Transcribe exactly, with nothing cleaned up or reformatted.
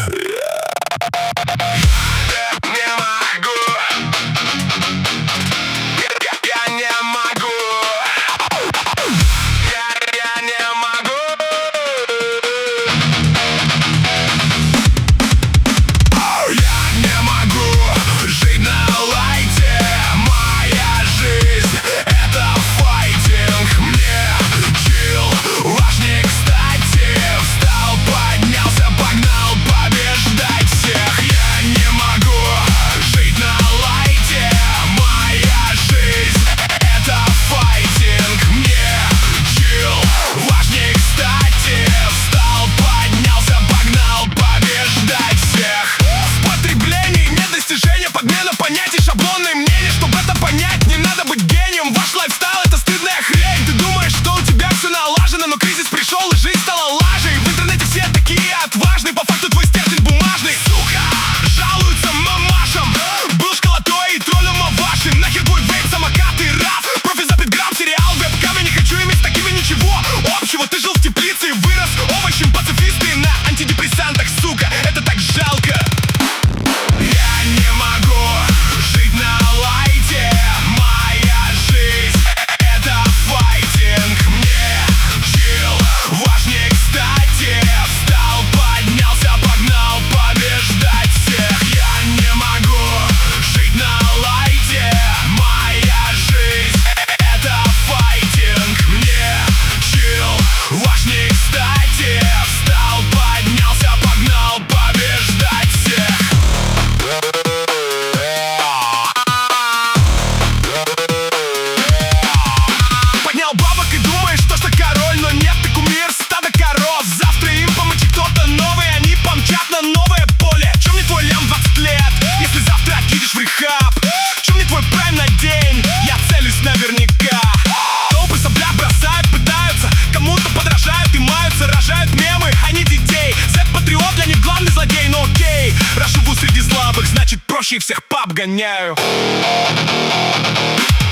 Не могу. Я, я не могу. Я, я не могу. Я не могу жить на лайте. Моя жизнь — это файтинг. Мне чил важнее, кстати. Встал, поднялся, погнал побеждать всех. Я не могу жить на лайте. Моя жизнь — это файтинг. Мне чил важнее, кстати. Встал, поднялся, погнал побеждать всех. В потреблении нет достижения, подмена понятий, шаблонные мнения. Чтобы это понять, не надо быть гением. Ваш лайфстайл — это стыдная хрень. Ты думаешь, что у тебя все налажено, но кризис пришел и жизнь стала лажей. В интернете все такие отважные, по факту твой стержень бумажный. Сука, жалуются мамашам. Был школотой и троллем вашим. Нахер твой вейп, самокат и раф. Профи за пять грамм, сериал, вебкам. Я не хочу иметь с такими ничего общего. Ты жил в теплице и вырос овощем. Пацифисты на антидепрессантах, сука, это так жалко. Я не могу жить на лайте. Моя жизнь — это файтинг. Мне чил важнее, кстати. Встал, поднялся, погнал побеждать всех. Я не могу жить на лайте. Моя жизнь — это файтинг. Мне чил важнее, кстати. Встал, поднялся, погнал побеждать всех. Поднял бабок и думаешь, что что король, но нет, ты кумир, стадо коров. Завтра им помочи кто-то новый, они помчат на новое поле. Чем мне твой лям двадцать лет, если завтра отъедешь в рехаб? Чем мне твой прайм на день, я целюсь наверняка. Толпы сопля бросают, пытаются, кому-то подражают и маются, рожают мемы, а не детей. Зет-патриот, для них главный злодей, но окей. Раз живу среди слабых, значит проще их всех пап гоняю.